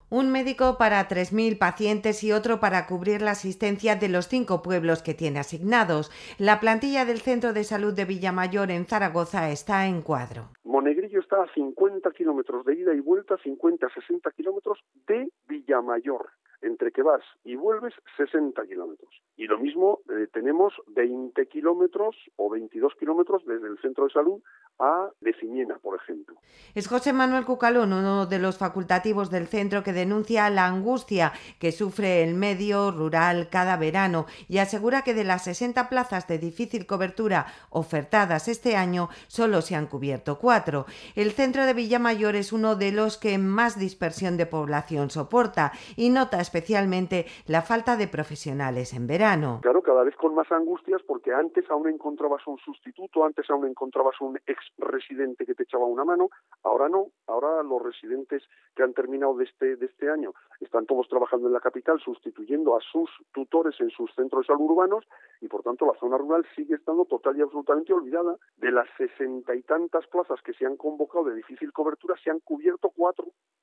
Un médico para 3.000 pacientes y otro para cubrir la asistencia de los 5 pueblos que tiene asignados. La plantilla del Centro de Salud de Villamayor en Zaragoza está en cuadro. Monegrillo está a 50 kilómetros de ida y vuelta, 50-60 kilómetros de Villamayor. Entre que vas y vuelves, 60 kilómetros. Y lo mismo, tenemos 20 kilómetros o 22 kilómetros desde el centro de salud a Lecimiena, por ejemplo. Es José Manuel Cucalón, uno de los facultativos del centro, que denuncia la angustia que sufre el medio rural cada verano y asegura que de las 60 plazas de difícil cobertura ofertadas este año, solo se han cubierto 4. El centro de Villamayor es uno de los que más dispersión de población soporta y nota especialmente la falta de profesionales en verano. Claro, cada vez con más angustias, porque antes aún encontrabas un sustituto, antes aún encontrabas un ex residente que te echaba una mano, ahora no, ahora los residentes que han terminado de este año están todos trabajando en la capital, sustituyendo a sus tutores en sus centros de salud urbanos, y por tanto la zona rural sigue estando total y absolutamente olvidada. De las 60 y tantas plazas que se han convocado de difícil cobertura, se han cubierto 4.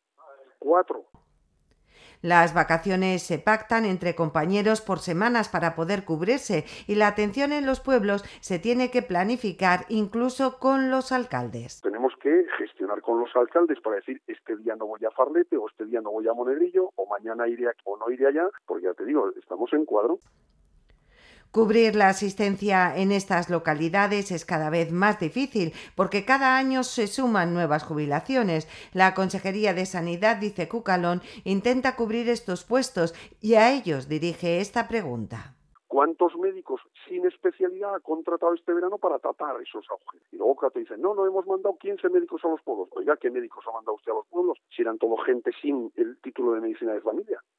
Las vacaciones se pactan entre compañeros por semanas para poder cubrirse y la atención en los pueblos se tiene que planificar incluso con los alcaldes. Tenemos que gestionar con los alcaldes para decir, este día no voy a Farlete, o este día no voy a Monegrillo, o mañana iré aquí, o no iré allá, porque ya te digo, estamos en cuadro. Cubrir la asistencia en estas localidades es cada vez más difícil porque cada año se suman nuevas jubilaciones. La Consejería de Sanidad, dice Cucalón, intenta cubrir estos puestos y a ellos dirige esta pregunta. ¿Cuántos médicos sin especialidad ha contratado este verano para tapar esos agujeros? Y luego te dicen, no hemos mandado 15 médicos a los pueblos. Oiga, ¿qué médicos ha mandado usted a los pueblos? Si eran todo gente sin el título de medicina de familia.